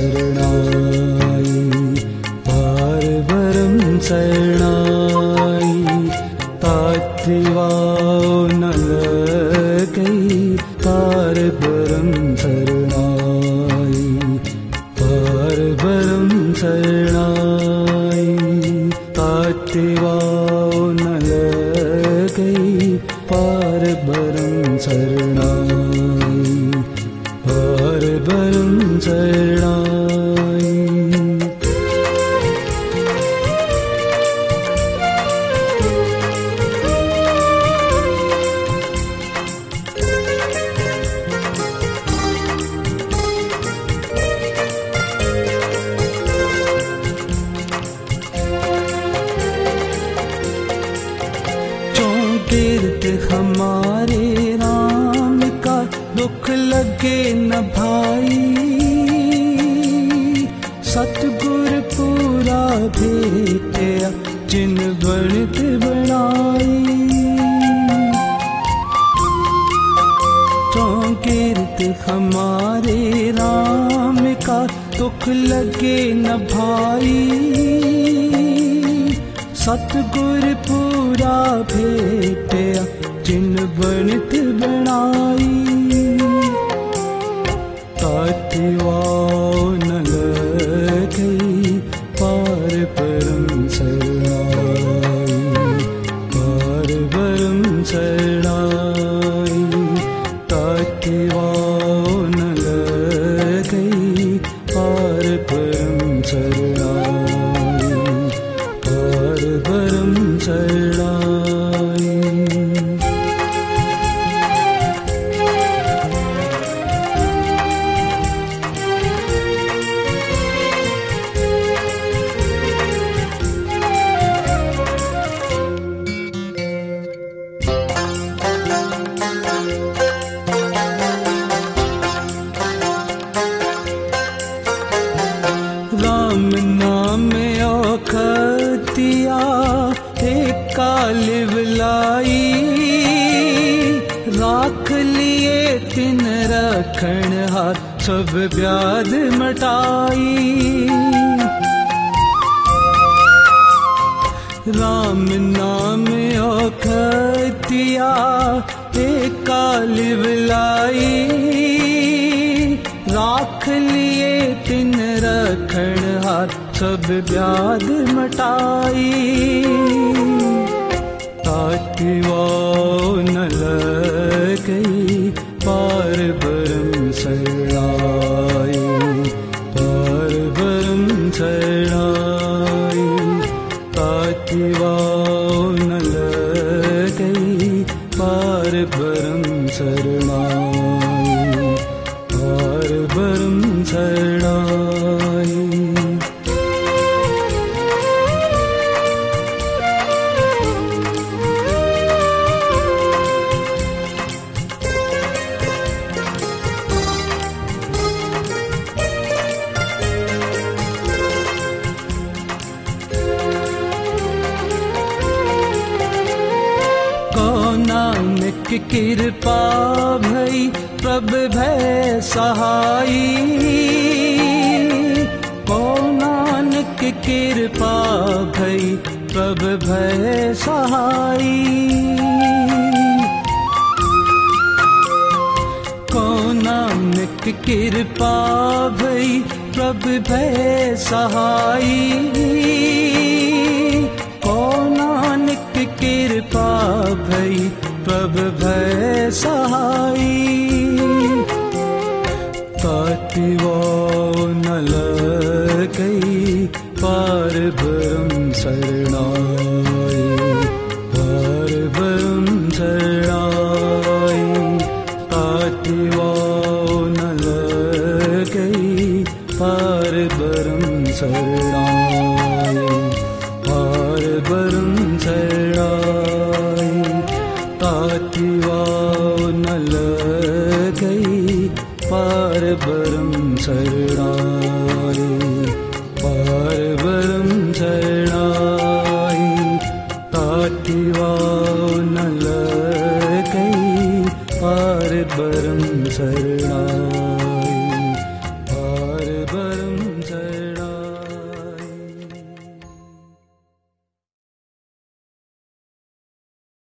शरणाई, पार ब्रह्म शरणाई। तात्विवाओ न लगई, पार ब्रह्म शरणाई, पार ब्रह्म शरणाई। तात्विवाओ न लगई, पार ब्रह्म शरणाई, पार ब्रह्म शरणाई। तीर्थ हमारे राम का दुख लगे न भाई, सतगुर पूरा भेटया जिन बनत बनाई। तीर्थ हमारे राम का दुख लगे न भाई, सतगुर पूरा भेटया जिन बनत बनाई। तात्विवाओ न लगई, पार ब्रह्म शरणाई, पार ब्रह्म शरणाई। तात्विवाओ न लगई, पार ब्रह्म शरणाई, पार ब्रह्म शरणाई। राम नाम औखतिया एक कालिव लाई, राख लिए तिन रखण हार सब व्याध मटाई। राम नाम औखतिया एक कालिव लाई, राख लिए तिन रखण हार सब व्याध मटाई। तात्विवाओ न लगई, पार ब्रह्म शरणाई, पार ब्रह्म शरणाई। तात्विवाओ न लगई, पार ब्रह्म शरणाई, पार ब्रह्म शरणाई। नानक कृपा भई प्रभ भय सहाई, को नानक कृपा भई प्रभ भय सहाई। को नानक कृपा भई प्रभ भय सहाई, को नानक कृपा भई प्रभ भय सहाई। तात्विवाओ न लगई, पार ब्रह्म शरणाई, पार ब्रह्म शरणाई। तात्विवाओ न लगई, पार ब्रह्म शरणाई, पार ब्रह्म शरणाई। तात्विवाओ न लगई, पार ब्रह्म शरणाई।